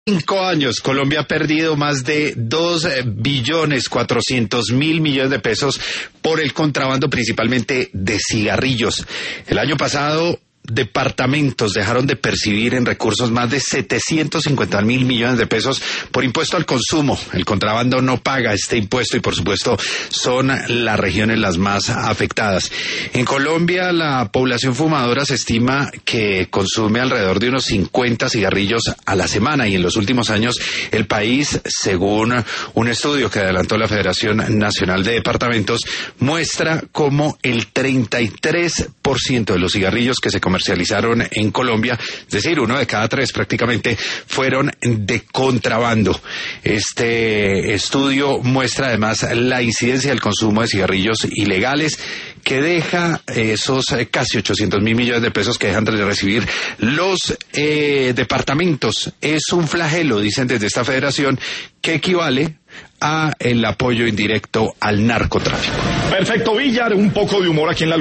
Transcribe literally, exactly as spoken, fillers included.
Cinco años, Colombia ha perdido más de dos billones cuatrocientos mil millones de pesos por el contrabando, principalmente de cigarrillos. El año pasado, departamentos dejaron de percibir en recursos más de setecientos cincuenta mil millones de pesos por impuesto al consumo. El contrabando no paga este impuesto y, por supuesto, son las regiones las más afectadas. En Colombia, la población fumadora se estima que consume alrededor de unos cincuenta cigarrillos a la semana, y en los últimos años el país, según un estudio que adelantó la Federación Nacional de Departamentos, muestra como el treinta y tres por ciento de los cigarrillos que se comercializaron en Colombia, es decir, uno de cada tres prácticamente, fueron de contrabando. Este estudio muestra además la incidencia del consumo de cigarrillos ilegales, que deja esos casi ochocientos mil millones de pesos que dejan de recibir los eh, departamentos. Es un flagelo, dicen desde esta federación, que equivale a el apoyo indirecto al narcotráfico. Perfecto, Villar, un poco de humor aquí en la